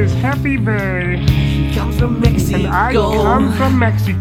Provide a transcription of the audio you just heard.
is Happy Bay. He comes from Mexico. And I come from Mexico.